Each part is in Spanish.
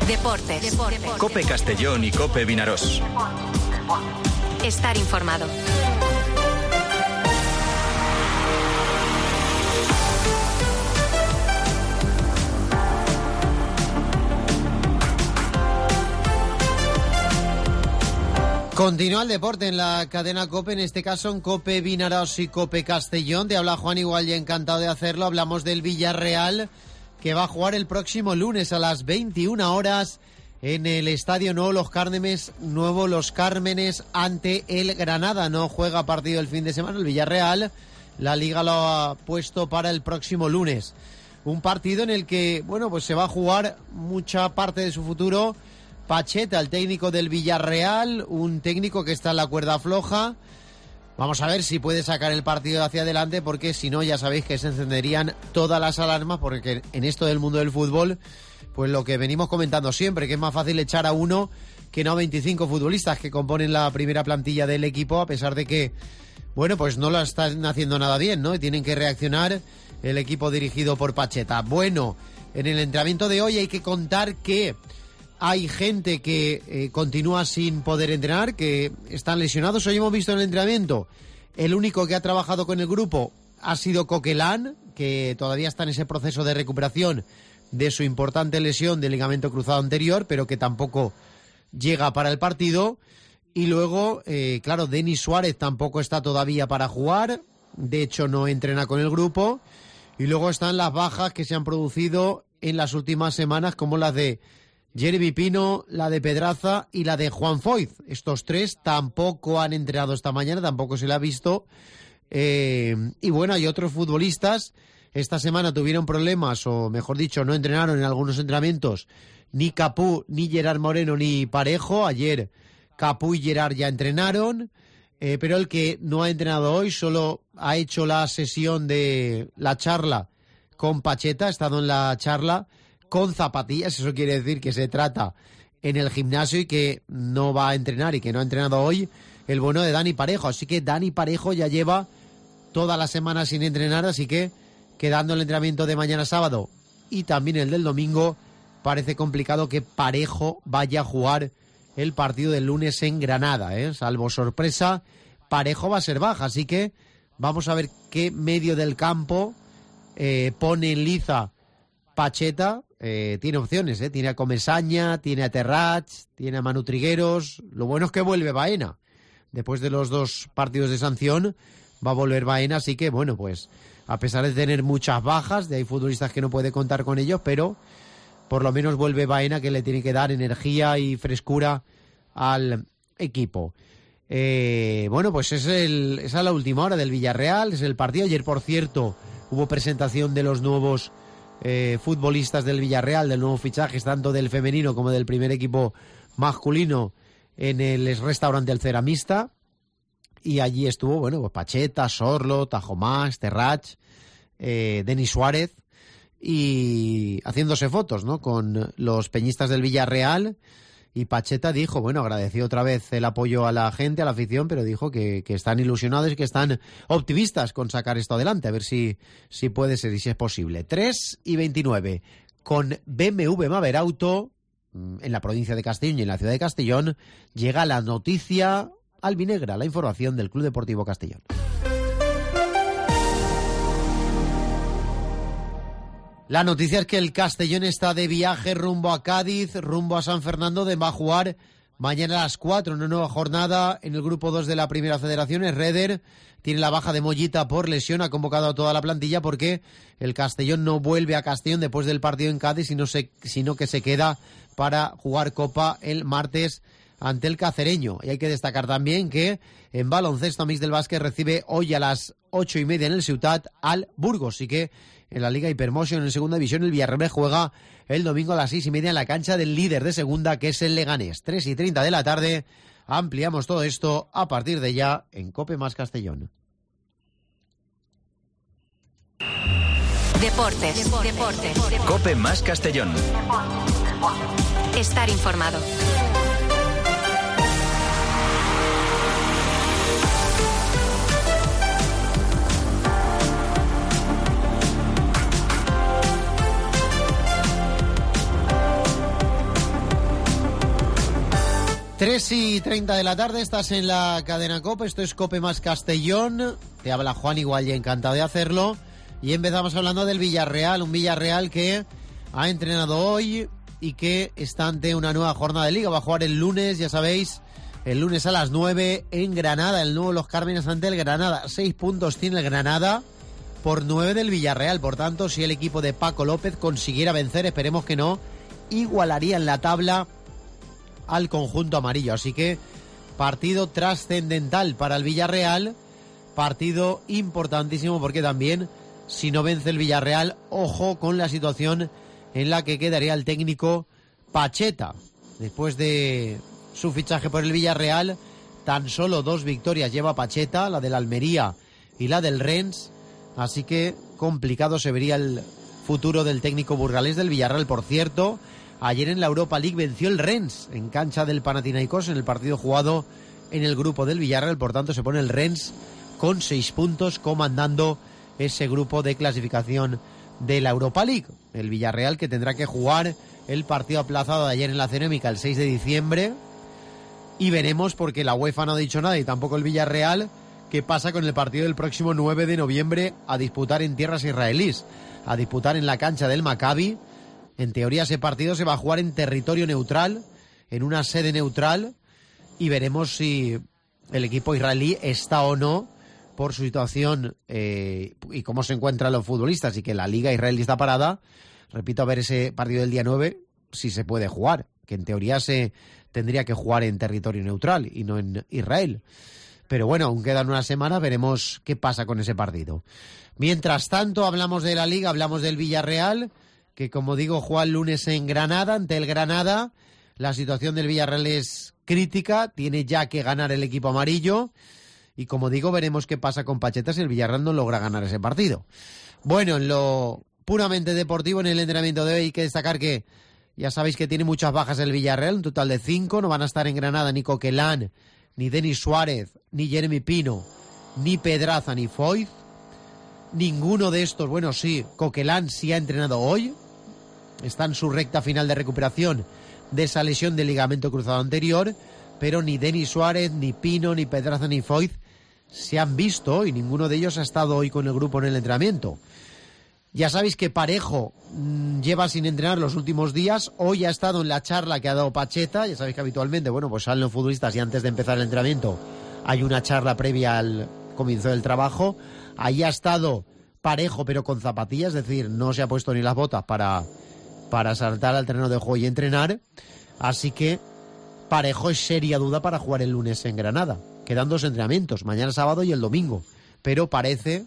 Deportes. COPE Castellón y COPE Vinarós. Estar informado. Continúa el deporte en la cadena COPE, en este caso en COPE Vinarós y COPE Castellón. Te habla Juan Igual y encantado de hacerlo. Hablamos del Villarreal, que va a jugar el próximo lunes a las 21 horas en el Estadio Nuevo Los Cármenes ante el Granada. No juega partido el fin de semana el Villarreal. La Liga lo ha puesto para el próximo lunes. Un partido en el que, pues se va a jugar mucha parte de su futuro Pacheta, el técnico del Villarreal, un técnico que está en la cuerda floja. Vamos a ver si puede sacar el partido hacia adelante, porque si no, ya sabéis que se encenderían todas las alarmas, porque en esto del mundo del fútbol, pues lo que venimos comentando siempre, que es más fácil echar a uno que no a 25 futbolistas que componen la primera plantilla del equipo, a pesar de que, pues no lo están haciendo nada bien, ¿no? Y tienen que reaccionar el equipo dirigido por Pacheta. Bueno, en el entrenamiento de hoy hay que contar que hay gente que continúa sin poder entrenar, que están lesionados. Hoy hemos visto en el entrenamiento, el único que ha trabajado con el grupo ha sido Coquelán, que todavía está en ese proceso de recuperación de su importante lesión del ligamento cruzado anterior, pero que tampoco llega para el partido. Y luego, claro, Denis Suárez tampoco está todavía para jugar, de hecho no entrena con el grupo. Y luego están las bajas que se han producido en las últimas semanas, como las de Jeremy Pino, la de Pedraza y la de Juan Foyth. Estos tres tampoco han entrenado esta mañana, tampoco se le ha visto. Y bueno, hay otros futbolistas. Esta semana tuvieron problemas, o mejor dicho, no entrenaron en algunos entrenamientos. Ni Capú, ni Gerard Moreno, ni Parejo. Ayer Capú y Gerard ya entrenaron. Pero el que no ha entrenado hoy solo ha hecho la sesión de la charla con Pacheta, ha estado en la charla con zapatillas. Eso quiere decir que se trata en el gimnasio y que no va a entrenar, y que no ha entrenado hoy el bueno de Dani Parejo. Así que Dani Parejo ya lleva toda la semana sin entrenar, así que quedando el entrenamiento de mañana sábado y también el del domingo, parece complicado que Parejo vaya a jugar el partido del lunes en Granada, Salvo sorpresa, Parejo va a ser baja, así que vamos a ver qué medio del campo pone en liza Pacheta. Tiene opciones, tiene a Comesaña, tiene a Terrach, tiene a Manu Trigueros. Lo bueno es que vuelve Baena. Después de los 2 partidos de sanción, va a volver Baena, así que pues a pesar de tener muchas bajas, hay futbolistas que no puede contar con ellos, pero por lo menos vuelve Baena, que le tiene que dar energía y frescura al equipo. Pues esa es la última hora del Villarreal, es el partido. Ayer, por cierto, hubo presentación de los nuevos futbolistas del Villarreal, del nuevo fichajes, tanto del femenino como del primer equipo masculino, en el restaurante El Ceramista. Y allí estuvo, Pacheta, Sorlo, Tajomás, Terrach, Denis Suárez, y haciéndose fotos, con los peñistas del Villarreal. Y Pacheta dijo, agradeció otra vez el apoyo a la gente, a la afición, pero dijo que están ilusionados y que están optimistas con sacar esto adelante, a ver si puede ser y si es posible. 3:29, con BMW Maberauto, en la provincia de Castellón y en la ciudad de Castellón, llega la noticia albinegra, la información del Club Deportivo Castellón. La noticia es que el Castellón está de viaje rumbo a Cádiz, rumbo a San Fernando, donde va a jugar mañana a las 4, una nueva jornada en el grupo 2 de la Primera Federación. Reder tiene la baja de Mollita por lesión, ha convocado a toda la plantilla porque el Castellón no vuelve a Castellón después del partido en Cádiz, sino que se queda para jugar Copa el martes ante el Cacereño. Y hay que destacar también que en baloncesto, Mix del Básquet recibe hoy a las 8:30 en el Ciutat al Burgos. Así que en la Liga Hypermotion, en segunda división, el Villarreal juega el domingo a las 6:30 en la cancha del líder de segunda, que es el Leganés. 3:30 de la tarde. Ampliamos todo esto a partir de ya en COPE más Castellón. Deportes. COPE más Castellón. Estar informado. 3:30 de la tarde, estás en la cadena COPE, esto es COPE más Castellón, te habla Juan Igual, encantado de hacerlo, y empezamos hablando del Villarreal, un Villarreal que ha entrenado hoy y que está ante una nueva jornada de Liga, va a jugar el lunes, ya sabéis, el lunes a las 9 en Granada, el nuevo Los Cármenes ante el Granada, 6 puntos tiene el Granada por 9 del Villarreal, por tanto, si el equipo de Paco López consiguiera vencer, esperemos que no, igualaría en la tabla al conjunto amarillo, así que partido trascendental para el Villarreal, partido importantísimo porque también si no vence el Villarreal, ojo con la situación en la que quedaría el técnico Pacheta. Después de su fichaje por el Villarreal, tan solo 2 victorias lleva Pacheta, la del Almería y la del Rennes, así que complicado se vería el futuro del técnico burgalés del Villarreal. Por cierto, ayer en la Europa League venció el Rennes en cancha del Panathinaikos en el partido jugado en el grupo del Villarreal. Por tanto, se pone el Rennes con 6 puntos comandando ese grupo de clasificación de la Europa League. El Villarreal que tendrá que jugar el partido aplazado de ayer en la Cerámica el 6 de diciembre. Y veremos, porque la UEFA no ha dicho nada y tampoco el Villarreal, qué pasa con el partido del próximo 9 de noviembre a disputar en tierras israelíes, a disputar en la cancha del Maccabi. En teoría ese partido se va a jugar en territorio neutral, en una sede neutral, y veremos si el equipo israelí está o no por su situación y cómo se encuentran los futbolistas, y que la liga israelí está parada. Repito, a ver ese partido del día 9 si se puede jugar, que en teoría se tendría que jugar en territorio neutral y no en Israel. Pero bueno, aún quedan una semana, veremos qué pasa con ese partido. Mientras tanto, hablamos de la liga, hablamos del Villarreal, que como digo juega el lunes en Granada, ante el Granada. La situación del Villarreal es crítica, tiene ya que ganar el equipo amarillo, y como digo, veremos qué pasa con Pacheta si el Villarreal no logra ganar ese partido. Bueno, en lo puramente deportivo, en el entrenamiento de hoy hay que destacar que ya sabéis que tiene muchas bajas el Villarreal, un total de 5, no van a estar en Granada ni Coquelán, ni Denis Suárez, ni Jeremy Pino, ni Pedraza, ni Foyth. Ninguno de estos, bueno, sí, Coquelán sí ha entrenado hoy, está en su recta final de recuperación de esa lesión del ligamento cruzado anterior, pero ni Denis Suárez, ni Pino, ni Pedraza, ni Foyth se han visto y ninguno de ellos ha estado hoy con el grupo en el entrenamiento. Ya sabéis que Parejo lleva sin entrenar los últimos días, hoy ha estado en la charla que ha dado Pacheta, ya sabéis que habitualmente, bueno, pues salen los futbolistas y antes de empezar el entrenamiento hay una charla previa al comienzo del trabajo. Ahí ha estado Parejo pero con zapatillas, es decir, no se ha puesto ni las botas para saltar al terreno de juego y entrenar, así que Parejo es seria duda para jugar el lunes en Granada. Quedan 2 entrenamientos, mañana sábado y el domingo, pero parece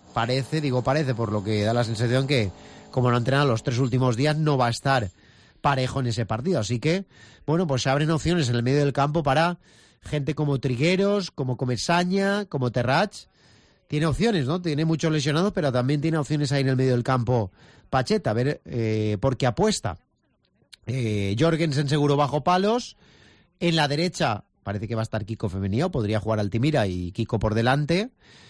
por lo que da la sensación que como no entrena los 3 últimos días no va a estar Parejo en ese partido, así que bueno, pues se abren opciones en el medio del campo para gente como Trigueros, como Comesaña, como Terrats. Tiene opciones, ¿no? Tiene muchos lesionados, pero también tiene opciones ahí en el medio del campo Pacheta, a ver por qué apuesta. Jorgensen seguro bajo palos. En la derecha parece que va a estar Kiko Femenino, podría jugar Altimira y Kiko por delante.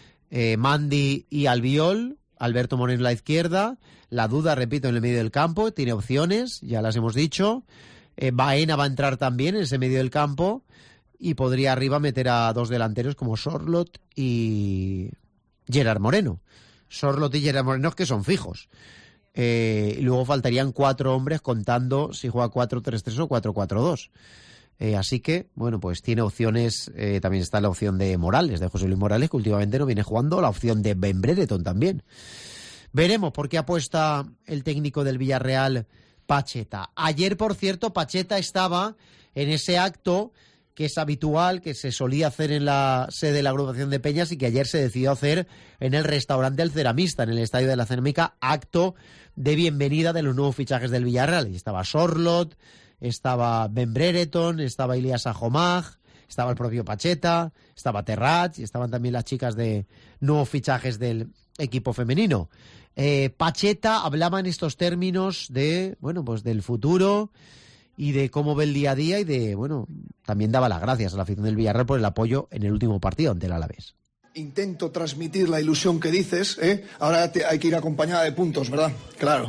Mandy y Albiol, Alberto Moreno en la izquierda. La duda, repito, en el medio del campo, tiene opciones, ya las hemos dicho. Baena va a entrar también en ese medio del campo y podría arriba meter a 2 delanteros como Sorloth y Gerard Moreno. Sorloth y Gerard Moreno que son fijos. Y luego faltarían 4 hombres contando si juega 4-3-3 o 4-4-2. Así que, bueno, pues tiene opciones. También está la opción de Morales, de José Luis Morales, que últimamente no viene jugando. La opción de Ben Brereton también. Veremos por qué apuesta el técnico del Villarreal, Pacheta. Ayer, por cierto, Pacheta estaba en ese acto que es habitual, que se solía hacer en la sede de la agrupación de Peñas y que ayer se decidió hacer en el restaurante El Ceramista, en el estadio de la Cerámica, acto de bienvenida de los nuevos fichajes del Villarreal. Y estaba Sorloth, estaba Ben Brereton, estaba Ilias Ajomag, estaba el propio Pacheta, estaba Terrats y estaban también las chicas de nuevos fichajes del equipo femenino. Pacheta hablaba en estos términos de, bueno, pues del futuro y de cómo ve el día a día y de, bueno, también daba las gracias a la afición del Villarreal por el apoyo en el último partido ante el Alavés. Intento transmitir la ilusión que dices, ¿eh? Ahora hay que ir acompañada de puntos, ¿verdad? Claro.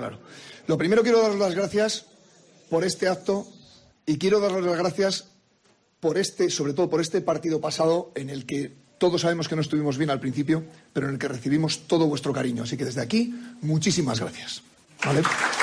Lo primero, quiero daros las gracias por este acto y quiero daros las gracias sobre todo por este partido pasado en el que todos sabemos que no estuvimos bien al principio, pero en el que recibimos todo vuestro cariño. Así que desde aquí, muchísimas gracias. ¿Vale?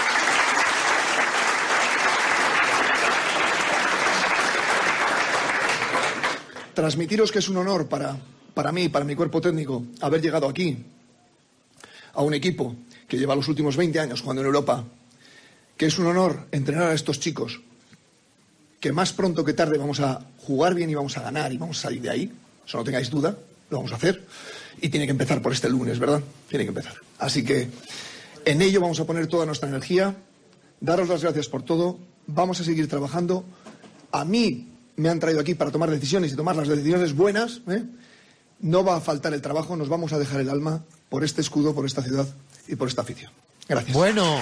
Transmitiros que es un honor para mí, para mi cuerpo técnico, haber llegado aquí, a un equipo que lleva los últimos 20 años jugando en Europa, que es un honor entrenar a estos chicos, que más pronto que tarde vamos a jugar bien y vamos a ganar y vamos a salir de ahí. Eso no tengáis duda, lo vamos a hacer. Y tiene que empezar por este lunes, ¿verdad? Tiene que empezar. Así que en ello vamos a poner toda nuestra energía. Daros las gracias por todo. Vamos a seguir trabajando. A mí me han traído aquí para tomar decisiones y tomar las decisiones buenas, ¿eh? No va a faltar el trabajo, nos vamos a dejar el alma por este escudo, por esta ciudad y por esta afición. Gracias. Bueno,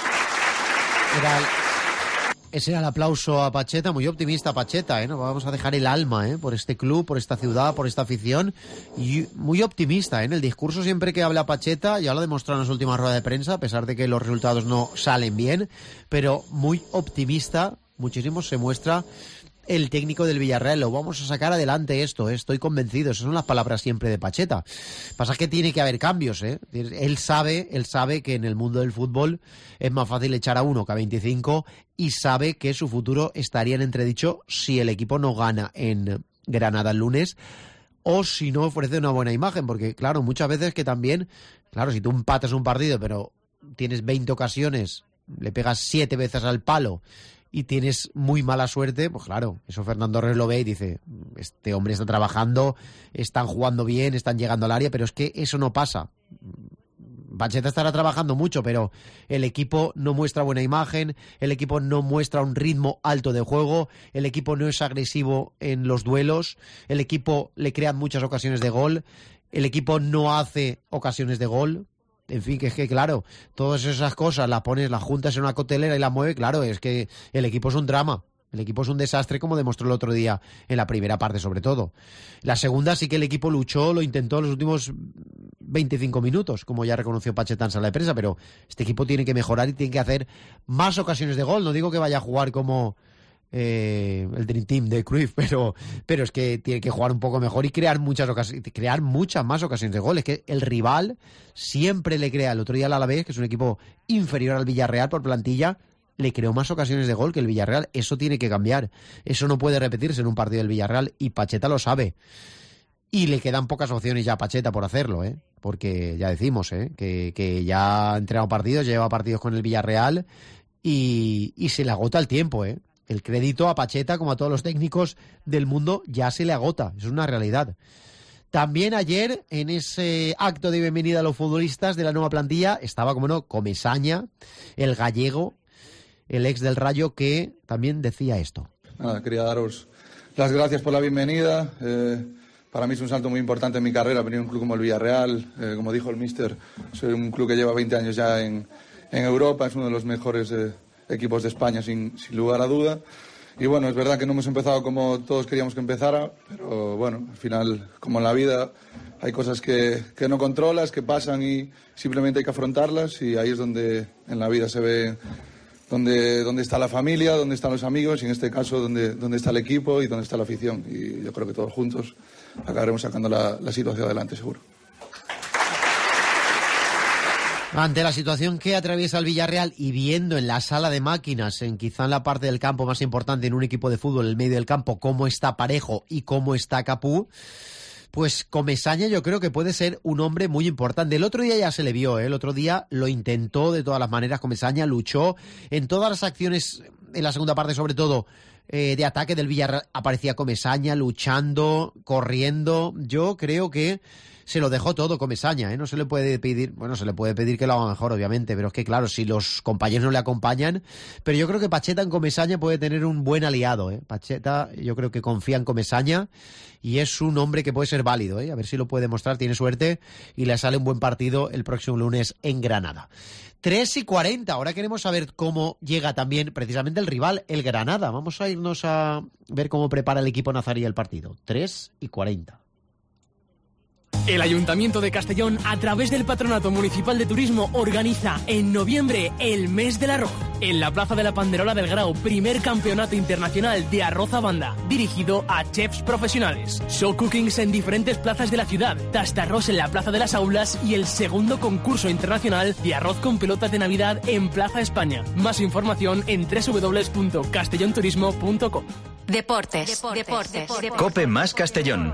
ese era el aplauso a Pacheta, muy optimista Pacheta, ¿eh? Nos vamos a dejar el alma, ¿eh? Por este club, por esta ciudad, por esta afición, y muy optimista, ¿eh? En el discurso siempre que habla Pacheta, ya lo demostró en las últimas ruedas de prensa, a pesar de que los resultados no salen bien, pero muy optimista, muchísimo se muestra el técnico del Villarreal. Lo vamos a sacar adelante esto, estoy convencido. Esas son las palabras siempre de Pacheta. Pasa que tiene que haber cambios, ¿eh? Él sabe que en el mundo del fútbol es más fácil echar a uno que a 25 y sabe que su futuro estaría en entredicho si el equipo no gana en Granada el lunes o si no ofrece una buena imagen, porque claro, muchas veces que también, claro, si tú empatas un partido pero tienes 20 ocasiones, le pegas 7 veces al palo y tienes muy mala suerte, pues claro, eso Fernando Torres lo ve y dice, este hombre está trabajando, están jugando bien, están llegando al área, pero es que eso no pasa. Pacheta estará trabajando mucho, pero el equipo no muestra buena imagen, el equipo no muestra un ritmo alto de juego, el equipo no es agresivo en los duelos, el equipo le crean muchas ocasiones de gol, el equipo no hace ocasiones de gol. En fin, que es que claro, todas esas cosas las pones, las juntas en una coctelera y las mueves, claro, es que el equipo es un drama. El equipo es un desastre, como demostró el otro día en la primera parte, sobre todo. La segunda sí que el equipo luchó, lo intentó en los últimos 25 minutos, como ya reconoció Pacheta en sala de prensa, pero este equipo tiene que mejorar y tiene que hacer más ocasiones de gol. No digo que vaya a jugar como el Dream Team de Cruyff, pero es que tiene que jugar un poco mejor y crear muchas más ocasiones de gol. Es que el rival siempre le crea. El otro día el Alavés, que es un equipo inferior al Villarreal por plantilla, le creó más ocasiones de gol que el Villarreal. Eso tiene que cambiar. Eso no puede repetirse en un partido del Villarreal y Pacheta lo sabe. Y le quedan pocas opciones ya a Pacheta por hacerlo, ¿eh? Porque ya decimos, que ya ha entrenado partidos, ya lleva partidos con el Villarreal y se le agota el tiempo, ¿eh? El crédito a Pacheta, como a todos los técnicos del mundo, ya se le agota. Es una realidad. También ayer, en ese acto de bienvenida a los futbolistas de la nueva plantilla, estaba, como no, Comesaña, el gallego, el ex del Rayo, que también decía esto. Nada, quería daros las gracias por la bienvenida. Para mí es un salto muy importante en mi carrera venir a un club como el Villarreal. Como dijo el míster, soy un club que lleva 20 años ya en Europa, es uno de los mejores equipos de España sin lugar a duda. Y bueno, es verdad que no hemos empezado como todos queríamos que empezara, pero bueno, al final, como en la vida, hay cosas que no controlas, que pasan y simplemente hay que afrontarlas, y ahí es donde en la vida se ve dónde está la familia, dónde están los amigos, y en este caso dónde está el equipo y dónde está la afición. Y yo creo que todos juntos acabaremos sacando la situación adelante, seguro. Ante la situación que atraviesa el Villarreal y viendo en la sala de máquinas, en quizá en la parte del campo más importante en un equipo de fútbol, el medio del campo, cómo está Parejo y cómo está Capú, pues Comesaña yo creo que puede ser un hombre muy importante. El otro día ya se le vio, el otro día lo intentó de todas las maneras. Comesaña luchó en todas las acciones, en la segunda parte sobre todo, de ataque del Villarreal, aparecía Comesaña luchando, corriendo. Yo creo que se lo dejó todo Comesaña, no se le puede pedir, bueno, se le puede pedir que lo haga mejor, obviamente, pero es que claro, si los compañeros no le acompañan, pero yo creo que Pacheta en Comesaña puede tener un buen aliado, Pacheta yo creo que confía en Comesaña y es un hombre que puede ser válido, a ver si lo puede demostrar, tiene suerte y le sale un buen partido el próximo lunes en Granada. 3:40, ahora queremos saber cómo llega también precisamente el rival, el Granada. Vamos a irnos a ver cómo prepara el equipo nazarí el partido. 3:40. El Ayuntamiento de Castellón, a través del Patronato Municipal de Turismo, organiza en noviembre el Mes del Arroz. En la Plaza de la Panderola del Grau, primer campeonato internacional de arroz a banda, dirigido a chefs profesionales. Show cookings en diferentes plazas de la ciudad, tastarroz en la Plaza de las Aulas y el segundo concurso internacional de arroz con pelotas de Navidad en Plaza España. Más información en www.castellonturismo.com. Deportes. Cope más Castellón.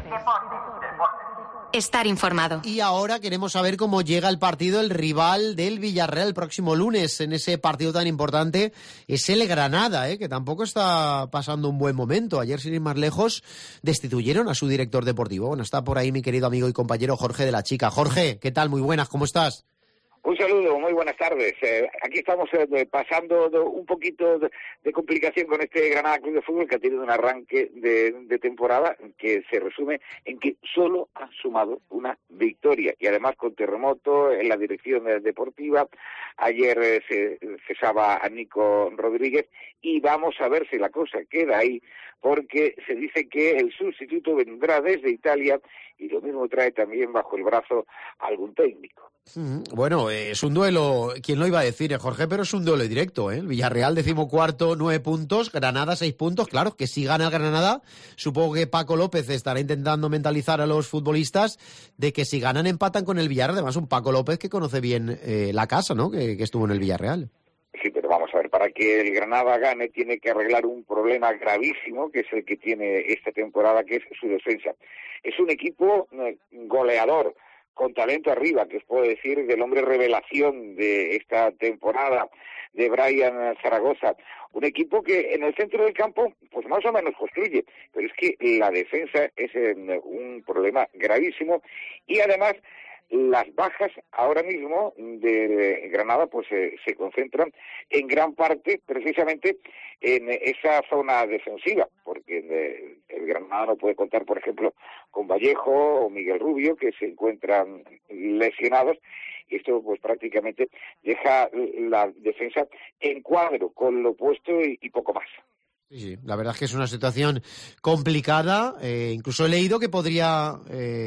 Estar informado. Y ahora queremos saber cómo llega el partido, el rival del Villarreal el próximo lunes en ese partido tan importante. Es el Granada, que tampoco está pasando un buen momento. Ayer, sin ir más lejos, destituyeron a su director deportivo. Bueno, está por ahí mi querido amigo y compañero Jorge de la Chica. Jorge, ¿qué tal? Muy buenas, ¿cómo estás? Un saludo, muy buenas tardes. Aquí estamos pasando un poquito de complicación con este Granada Club de Fútbol, que ha tenido un arranque de temporada que se resume en que solo ha sumado una victoria, y además con terremoto en la dirección deportiva. Ayer se cesaba a Nico Rodríguez, y vamos a ver si la cosa queda ahí, porque se dice que el sustituto vendrá desde Italia, y lo mismo trae también bajo el brazo algún técnico. Bueno, es un duelo, ¿quién lo iba a decir, Jorge? Pero es un duelo directo, ¿eh? El Villarreal, 14º, 9 puntos, Granada, 6 puntos. Claro, que si gana el Granada, supongo que Paco López estará intentando mentalizar a los futbolistas de que si ganan empatan con el Villarreal. Además, un Paco López que conoce bien la casa, ¿no? Que estuvo en el Villarreal. Sí, pero vamos a ver, para que el Granada gane tiene que arreglar un problema gravísimo, que es el que tiene esta temporada, que es su defensa. Es un equipo goleador, con talento arriba, que os puedo decir del hombre revelación de esta temporada, de Brian Zaragoza. Un equipo que en el centro del campo, pues más o menos construye, pero es que la defensa es un problema gravísimo, y además las bajas ahora mismo de Granada pues se concentran en gran parte precisamente en esa zona defensiva, porque el Granada no puede contar, por ejemplo, con Vallejo o Miguel Rubio, que se encuentran lesionados, y esto pues prácticamente deja la defensa en cuadro con lo opuesto y poco más. Sí, la verdad es que es una situación complicada. Incluso he leído que podría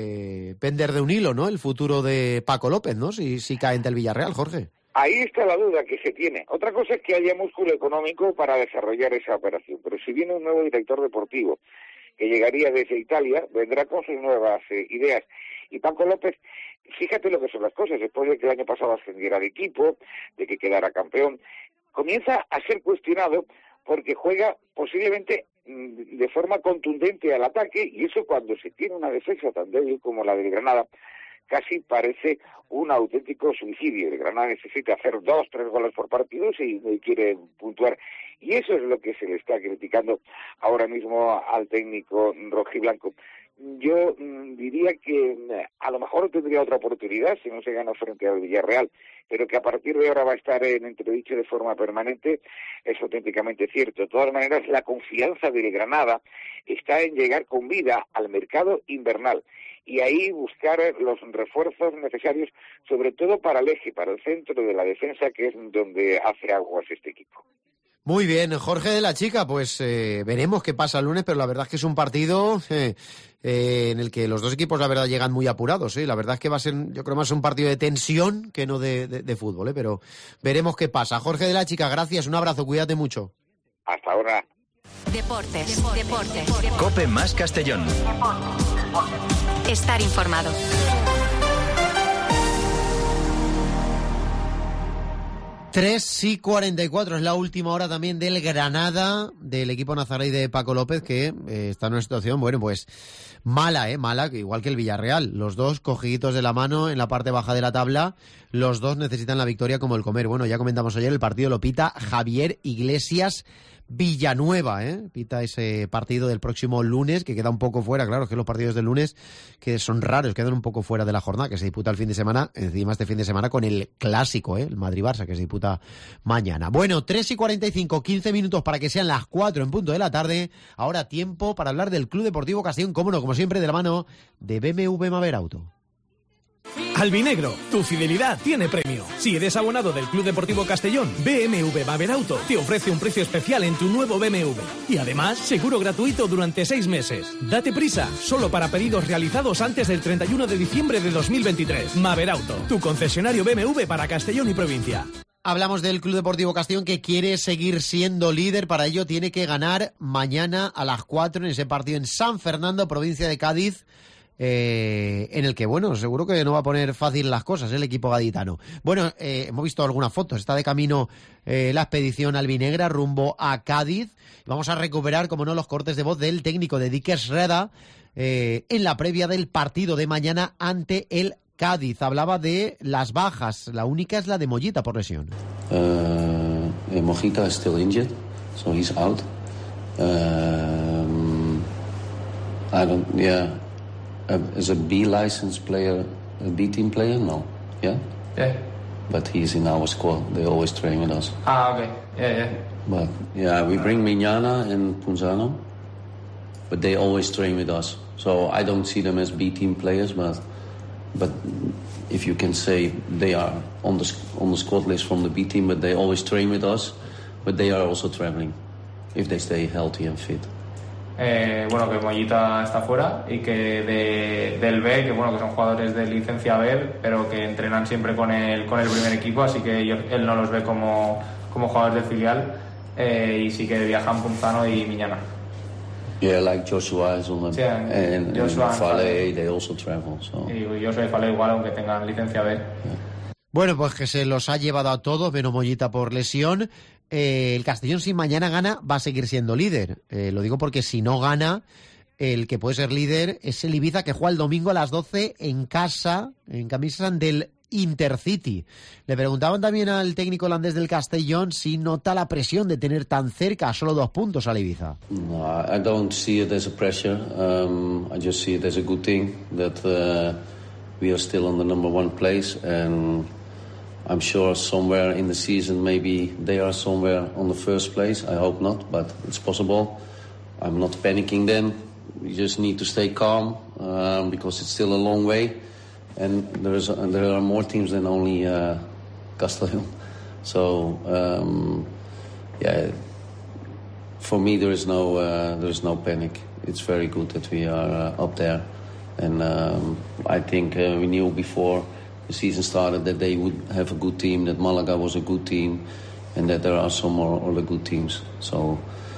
pender de un hilo, ¿no? El futuro de Paco López, ¿no? Si cae ante el Villarreal, Jorge. Ahí está la duda que se tiene. Otra cosa es que haya músculo económico para desarrollar esa operación. Pero si viene un nuevo director deportivo que llegaría desde Italia, vendrá con sus nuevas ideas. Y Paco López, fíjate lo que son las cosas. Después de que el año pasado ascendiera de equipo, de que quedara campeón, comienza a ser cuestionado porque juega posiblemente de forma contundente al ataque, y eso, cuando se tiene una defensa tan débil como la del Granada, casi parece un auténtico suicidio. El Granada necesita hacer 2-3 goles por partido si quiere puntuar, y eso es lo que se le está criticando ahora mismo al técnico rojiblanco. Yo diría que a lo mejor tendría otra oportunidad si no se gana frente al Villarreal, pero que a partir de ahora va a estar en entredicho de forma permanente es auténticamente cierto. De todas maneras, la confianza del Granada está en llegar con vida al mercado invernal y ahí buscar los refuerzos necesarios, sobre todo para el eje, para el centro de la defensa, que es donde hace aguas este equipo. Muy bien, Jorge de la Chica, pues veremos qué pasa el lunes, pero la verdad es que es un partido en el que los dos equipos, la verdad, llegan muy apurados. La verdad es que va a ser, yo creo, más un partido de tensión que no de fútbol, pero veremos qué pasa. Jorge de la Chica, gracias, un abrazo, cuídate mucho. Hasta ahora. Deportes. Cope más Castellón. Estar informado. 3:44 es la última hora también del Granada, del equipo nazarí de Paco López, que está en una situación, bueno, pues mala, igual que el Villarreal. Los dos cogiditos de la mano en la parte baja de la tabla, los dos necesitan la victoria como el comer. Bueno, ya comentamos ayer, el partido lo pita Javier Iglesias Villanueva, pita ese partido del próximo lunes, que queda un poco fuera, claro, es que los partidos del lunes, que son raros, quedan un poco fuera de la jornada, que se disputa el fin de semana, encima este fin de semana con el clásico, el Madrid-Barça, que se disputa mañana. Bueno, 3:45, 15 minutos para que sean las 4 en punto de la tarde. Ahora tiempo para hablar del Club Deportivo Castellón, cómo no, como siempre, de la mano de BMW Maver Auto. Albinegro, tu fidelidad tiene premio. Si eres abonado del Club Deportivo Castellón, BMW Maberauto te ofrece un precio especial en tu nuevo BMW. Y además, seguro gratuito durante 6 meses. Date prisa, solo para pedidos realizados antes del 31 de diciembre de 2023. Maberauto, tu concesionario BMW para Castellón y provincia. Hablamos del Club Deportivo Castellón, que quiere seguir siendo líder. Para ello tiene que ganar mañana a las 4 en ese partido en San Fernando, provincia de Cádiz, en el que, bueno, seguro que no va a poner fácil las cosas el equipo gaditano. Bueno, hemos visto algunas fotos. Está de camino la expedición albinegra rumbo a Cádiz. Vamos a recuperar, como no, los cortes de voz del técnico de Dique Sreda en la previa del partido de mañana ante el Cádiz. Hablaba de las bajas. La única es la de Mollita por lesión. Mollita is still injured, so he's out. As a B licensed player, a B team player, no, yeah. But he's in our squad. They always train with us. Okay, yeah. But yeah, we bring Mignana and Punzano, but they always train with us. So I don't see them as B team players, but if you can say they are on the squad list from the B team, but they always train with us, but they are also traveling if they stay healthy and fit. Bueno, que Mollita está fuera y que del B, que bueno, que son jugadores de licencia B, pero que entrenan siempre con el primer equipo, así que él no los ve como jugadores de filial, y sí que viajan Punzano y Miñana. Yeah, like Joshua is on the, and Fale, they also travel. So. Y Joshua y Fale igual, aunque tengan licencia B. Yeah. Bueno, pues que se los ha llevado a todos, menos Mollita por lesión. El Castellón, si mañana gana, va a seguir siendo líder. Lo digo porque si no gana, el que puede ser líder es el Ibiza, que juega el domingo a las 12 en casa, en Camisas del Intercity. Le preguntaban también al técnico holandés del Castellón si nota la presión de tener tan cerca, a solo 2 puntos, al Ibiza. No, I don't see it as a pressure. I just see it as a good thing that we are still on the number 1 place, and I'm sure somewhere in the season maybe they are somewhere on the first place. I hope not, but it's possible. I'm not panicking then. We just need to stay calm because it's still a long way, and there are more teams than only Castellón. So yeah, for me there is no panic. It's very good that we are up there, and I think we knew before the season started that they would have a good team, that Malaga was a good team, and that there are some more other good teams. So,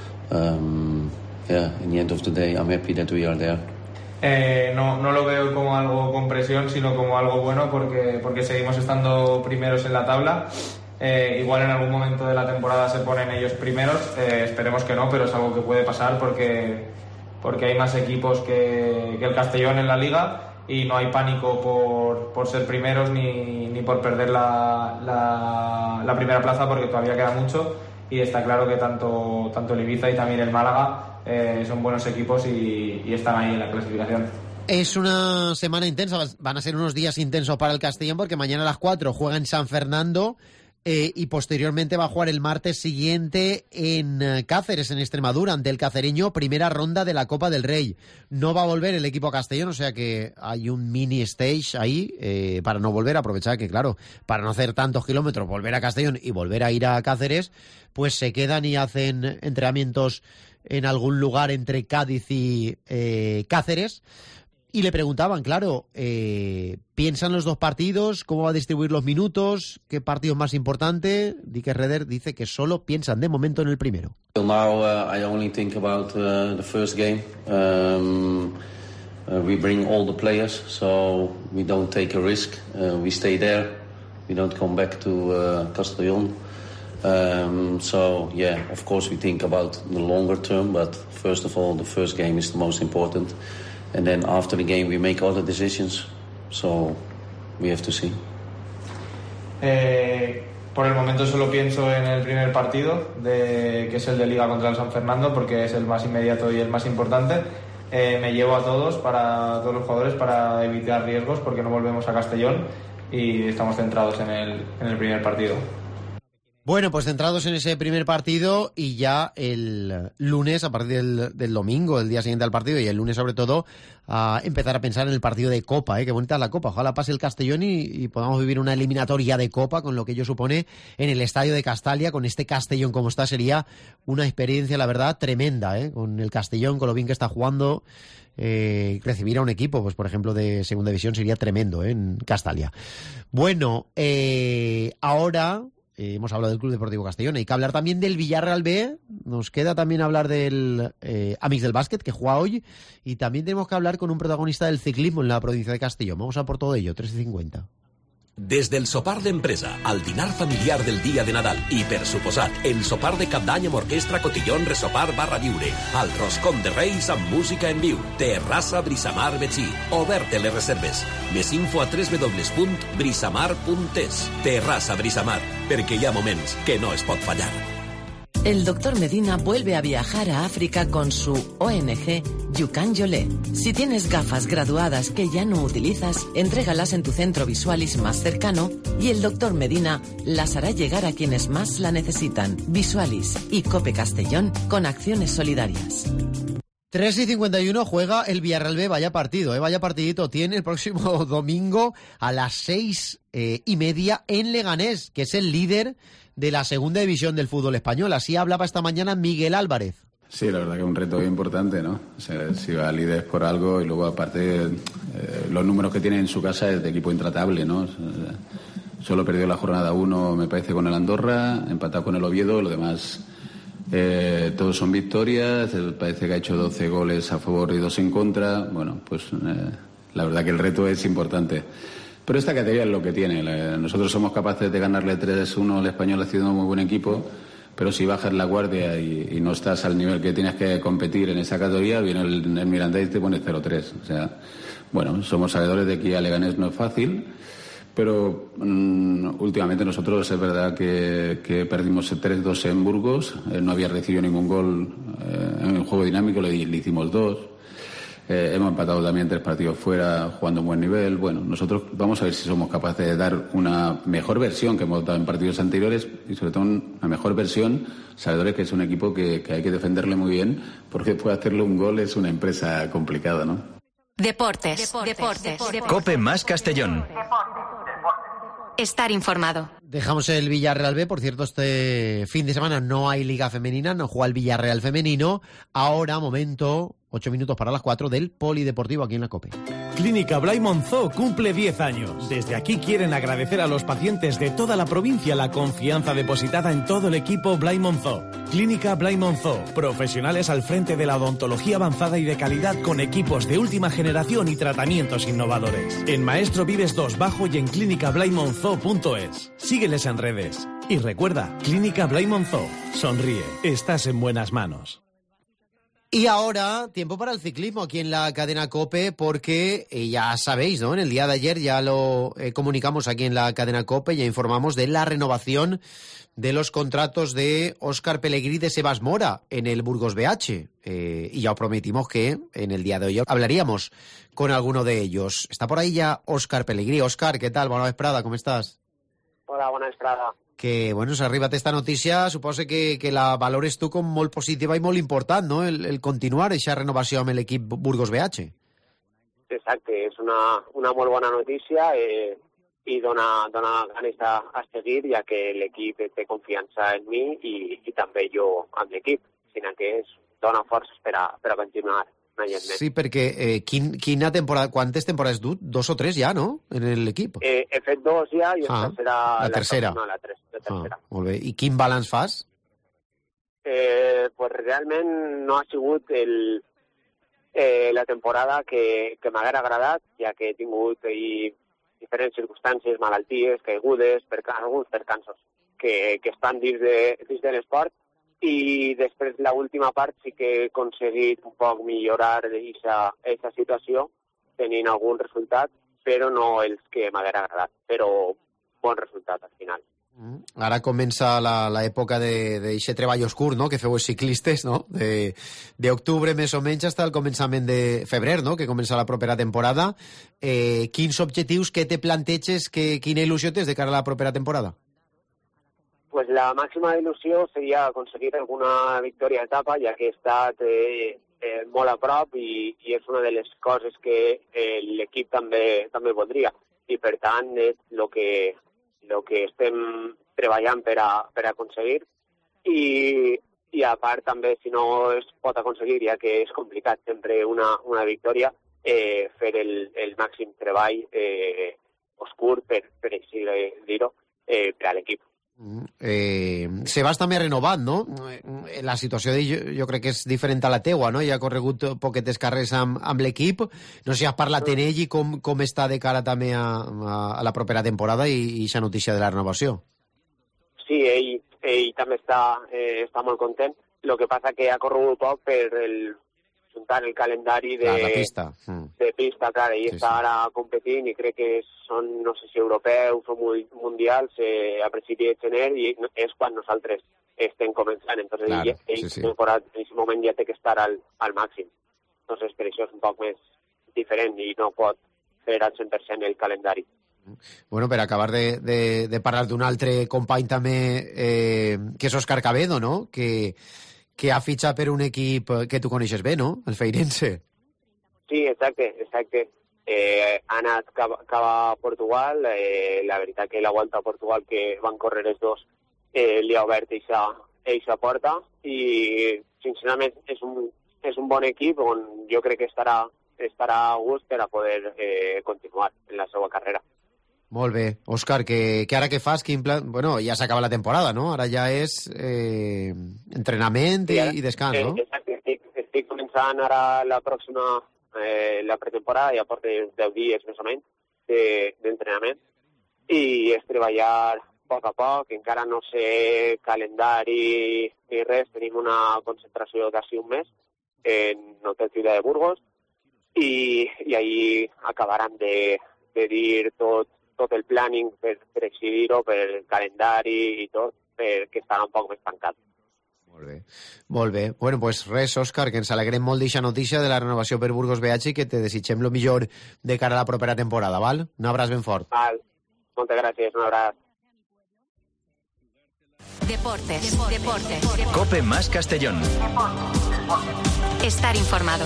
yeah, in the end of the day, I'm happy that we are there. No lo veo como algo con presión, sino como algo bueno, porque seguimos estando primeros en la tabla. Igual en algún momento de la temporada se ponen ellos primeros, esperemos que no, pero es algo que puede pasar porque hay más equipos que el Castellón en la liga, y no hay pánico por ser primeros ni por perder la primera plaza, porque todavía queda mucho, y está claro que tanto el Ibiza y también el Málaga son buenos equipos y están ahí en la clasificación. Es una semana intensa, van a ser unos días intensos para el Castellón, porque mañana a las 4 juega en San Fernando y posteriormente va a jugar el martes siguiente en Cáceres, en Extremadura, ante el cacereño, primera ronda de la Copa del Rey. No va a volver el equipo Castellón, o sea que hay un mini stage ahí para no volver, aprovechar que, claro, para no hacer tantos kilómetros, volver a Castellón y volver a ir a Cáceres, pues se quedan y hacen entrenamientos en algún lugar entre Cádiz y Cáceres. Y le preguntaban, claro, ¿piensan los 2 partidos? ¿Cómo va a distribuir los minutos? ¿Qué partido es más importante? Dique Sreda dice que solo piensan de momento en el primero. Till now, I only think about the first game. We bring all the players, so we don't take a risk. We stay there. We don't come back to Castellón. So, yeah, of course we think about the longer term, but first of all, the first game is the most important. And then after the game we make other decisions, so we have to see. Por el momento solo pienso en el primer partido, que es el de Liga contra el San Fernando, porque es el más inmediato y el más importante. Me llevo a todos los jugadores para evitar riesgos, porque no volvemos a Castellón y estamos centrados en el primer partido. Bueno, pues centrados en ese primer partido y ya el lunes, a partir del domingo, el día siguiente al partido, y el lunes sobre todo, a empezar a pensar en el partido de Copa, Qué bonita es la Copa. Ojalá pase el Castellón y podamos vivir una eliminatoria de Copa, con lo que ello supone en el estadio de Castalia, con este Castellón como está, sería una experiencia, la verdad, tremenda, con el Castellón, con lo bien que está jugando. Recibir a un equipo, pues por ejemplo, de segunda división sería tremendo, en Castalia. Bueno, ahora... hemos hablado del Club Deportivo Castellón. Hay que hablar también del Villarreal B. Nos queda también hablar del Amics del Básquet, que juega hoy. Y también tenemos que hablar con un protagonista del ciclismo en la provincia de Castellón. Vamos a por todo ello, 13:50. Des del sopar d'empresa al dinar familiar del dia de Nadal i, per suposat, el sopar de Cap d'Any amb orquestra Cotillón Resopar barra lliure, al roscón de Reis amb música en viu, Terrassa Brisamar Betxí, oberte les reserves. Més info a www.brisamar.es. Terrassa Brisamar, perquè hi ha moments que no es pot fallar. El Dr. Medina vuelve a viajar a África con su ONG Yukan Yolé. Si tienes gafas graduadas que ya no utilizas, entrégalas en tu centro Visualis más cercano y el Dr. Medina las hará llegar a quienes más la necesitan. Visualis y Cope Castellón con acciones solidarias. 3:51 juega el Villarreal B, vaya partido, vaya partidito tiene el próximo domingo a las 6:30 en Leganés, que es el líder de la segunda división del fútbol español. Así hablaba esta mañana Miguel Álvarez. Sí, la verdad que es un reto bien importante, ¿no? O sea, si va líder por algo y luego aparte los números que tiene en su casa es de equipo intratable, ¿no? Solo perdió la jornada 1, me parece, con el Andorra, empatado con el Oviedo, lo demás todos son victorias, parece que ha hecho 12 goles a favor y 2 en contra. Bueno, pues la verdad que el reto es importante. Pero esta categoría es lo que tiene. Nosotros somos capaces de ganarle 3-1 al Español haciendo un muy buen equipo, pero si bajas la guardia y no estás al nivel que tienes que competir en esa categoría, viene el Mirandés y te pone 0-3. O sea, bueno, somos sabedores de que ir a Leganés no es fácil, pero últimamente nosotros es verdad que perdimos 3-2 en Burgos, no había recibido ningún gol en el juego dinámico, le hicimos 2. Hemos empatado también 3 partidos fuera, jugando a un buen nivel. Bueno, nosotros vamos a ver si somos capaces de dar una mejor versión que hemos dado en partidos anteriores y sobre todo una mejor versión, sabedores que es un equipo que hay que defenderle muy bien, porque después de hacerle un gol es una empresa complicada, ¿no? Deportes. Cope más Castellón. Estar informado. Dejamos el Villarreal B, por cierto, este fin de semana no hay Liga Femenina, no juega el Villarreal Femenino. Ahora, momento, 8 minutos para las 4 del Polideportivo aquí en la COPE. Clínica Blay Monzó cumple 10 años. Desde aquí quieren agradecer a los pacientes de toda la provincia la confianza depositada en todo el equipo Blay Monzó. Clínica Blay Monzó, profesionales al frente de la odontología avanzada y de calidad con equipos de última generación y tratamientos innovadores. En Maestro Vives 2 Bajo y en clínicablaymonzó.es. Sígueles en redes. Y recuerda, Clínica Blay Monzó. Sonríe, estás en buenas manos. Y ahora, tiempo para el ciclismo aquí en la cadena COPE, porque ya sabéis, ¿no? En el día de ayer ya lo comunicamos aquí en la cadena COPE, ya informamos de la renovación de los contratos de Óscar Pelegrí y de Sebas Mora en el Burgos BH. Y ya os prometimos que en el día de hoy hablaríamos con alguno de ellos. Está por ahí ya Óscar Pelegrí. Óscar, ¿qué tal? Bona vesprada, ¿cómo estás? Hola, bona vesprada. Que, bueno, s'arriba esta notícia, suposo que la valores tu com molt positiva i molt important, no?, el continuar aquesta renovació amb l'equip Burgos BH. Exacte, és una molt bona notícia i dona ganes de seguir, ja que l'equip té confiança en mi i també jo amb l'equip, sinó que dona forces per a continuar. Sí, perquè quina temporada, quantes temporades du? 2 o 3 ja, no?, en l'equip. He fet 2 ja i esta serà la tercera. La tercera. Molt bé. I quin balanç fas? Pues realment no ha sigut la temporada que m'haguera agradat, ja que he tingut diferents circumstàncies, malalties, caigudes, alguns percansos que estan dins de l'esport. I després, l'última part, sí que he aconseguit un poc millorar aquesta situació, tenint algun resultat, però no els que m'haguera agradat, però bon resultat al final. Ara comença l'època d'aquest treball oscur, no?, que feu els ciclistes, no?, d'octubre més o menys fins al començament de febrer, no?, que comença la propera temporada. Quins objectius que te planteges, quina il·lusió tens de cara a la propera temporada? pues la màxima il·lusió seria aconseguir alguna victòria a etapa, ja que he estat molt a prop i és una de les coses que l'equip també voldria. I per tant és el que estem treballant per aconseguir. I a part també, si no es pot aconseguir, ja que és complicat sempre una victòria, fer el màxim treball oscur, per així dir-ho, per a l'equip. Sebas també ha renovat, no? La situació jo crec que és diferent a la teua, no? Ja ha corregut poquetes carrers amb l'equip. No sé si has parlat en ell i com està de cara també a la propera temporada i aquesta notícia de la renovació. Sí, ell també està molt content. El que passa que ha corregut poc per juntar el calendari de pista, clar, ell està ara competint i crec que són, no sé si europeus o mundials a principi de gener i és quan nosaltres estem començant, entonces ell en aquest moment ja té que estar al màxim. Entonces per això és un poc més diferent i no pot fer al 100% el calendari. Bueno, per acabar de parlar d'un altre company també, que és Òscar Cabedo, no? Que ha fitxat per un equip que tu coneixes bé, no? El Feirense. Sí, exacte. Ha anat cap a Portugal. La veritat que la volta a Portugal que van córrer els dos li ha obert eixa porta i sincerament és un bon equip on jo crec que estarà a gust per a poder continuar en la seva carrera. Molt bé. Òscar, que ara què fas? Bueno, ja s'acaba la temporada, no? Ara ja és entrenament i descans, no? Exacte. Estic començant ara la pròxima, la pretemporada, ja porto 10 dies més o menys d'entrenament i és treballar a poc, encara no sé calendari ni res, tenim una concentració quasi un mes en Hotel Ciutat de Burgos i ahí acabaran de dir tot el planning per decidir-ho, per el calendari i tot, perquè estarà un poc més tancat. Molt bé. Bueno, pues res, Òscar, que ens alegrem molt d'aquesta notícia de la renovació per Burgos BH i que te desitgem el millor de cara a la propera temporada, val? Un abraç ben fort. Val. Moltes gràcies, un abraç. Deportes. Cope más Castellón. Estar informado.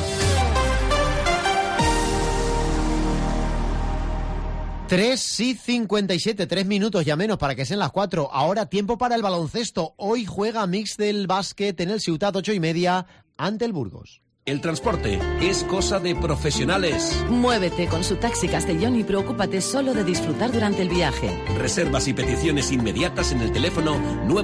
3:57, 3 minutos ya menos para que sean las 4. Ahora tiempo para el baloncesto. Hoy juega Mix del Básquet en el Ciutat 8:30 ante el Burgos. El transporte es cosa de profesionales. Muévete con su Taxi Castellón y preocúpate solo de disfrutar durante el viaje. Reservas y peticiones inmediatas en el teléfono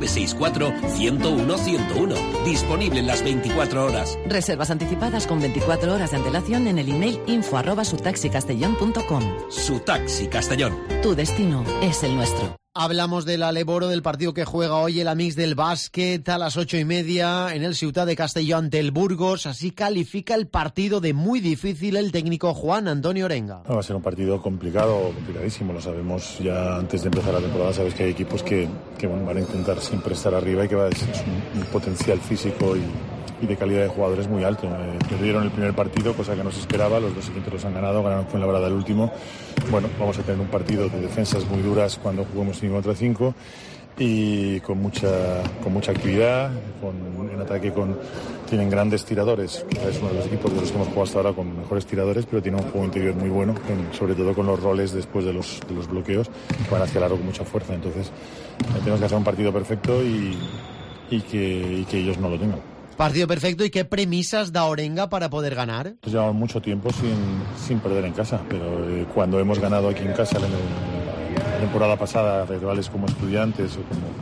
964-101-101. Disponible en las 24 horas. Reservas anticipadas con 24 horas de antelación en el email info@sutaxicastellón.com. Su Taxi Castellón. Tu destino es el nuestro. Hablamos del Aleboro, del partido que juega hoy el Amics del Básquet a las 8:30 en el Ciutat de Castelló ante el Burgos. Así califica el partido de muy difícil el técnico Juan Antonio Orenga. Va a ser un partido complicadísimo, lo sabemos ya antes de empezar la temporada. Sabes que hay equipos que van a intentar siempre estar arriba y que es un potencial físico y de calidad de jugadores muy alto. Perdieron el primer partido, cosa que no se esperaba. Los dos siguientes los han ganado, ganaron Fuenlabrada el último. Bueno, vamos a tener un partido de defensas muy duras cuando juguemos 5 contra 5 y con mucha actividad. En ataque tienen grandes tiradores. Es uno de los equipos de los que hemos jugado hasta ahora con mejores tiradores, pero tiene un juego interior muy bueno, sobre todo con los roles después de los bloqueos, que van hacia el aro con mucha fuerza. Entonces, tenemos que hacer un partido perfecto y que ellos no lo tengan. Partido perfecto. ¿Y qué premisas da Orenga para poder ganar? Pues llevamos mucho tiempo sin perder en casa, pero cuando hemos ganado aquí en casa la temporada pasada, rivales como Estudiantes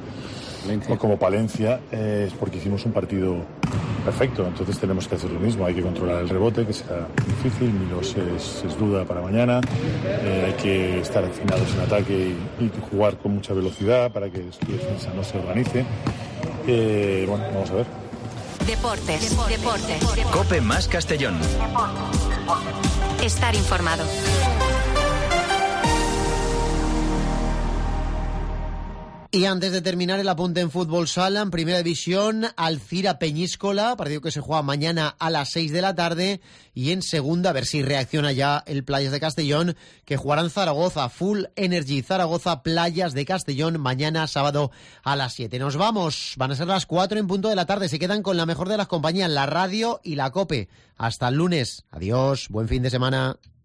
o como Palencia, es porque hicimos un partido perfecto. Entonces tenemos que hacer lo mismo. Hay que controlar el rebote, que será difícil. Milos es duda para mañana. Hay que estar afinados en ataque y jugar con mucha velocidad para que su defensa no se organice. Bueno, vamos a ver. Deportes. Cope más Castellón. Estar informado. Y antes de terminar, el apunte en fútbol sala, en primera división, Alcira Peñíscola, partido que se juega mañana a las 6 de la tarde, y en segunda, a ver si reacciona ya el Playas de Castellón, que jugarán Zaragoza, Full Energy Zaragoza, Playas de Castellón, mañana sábado a las 7. Nos vamos, van a ser las 4 en punto de la tarde, se quedan con la mejor de las compañías, la radio y la COPE. Hasta el lunes, adiós, buen fin de semana.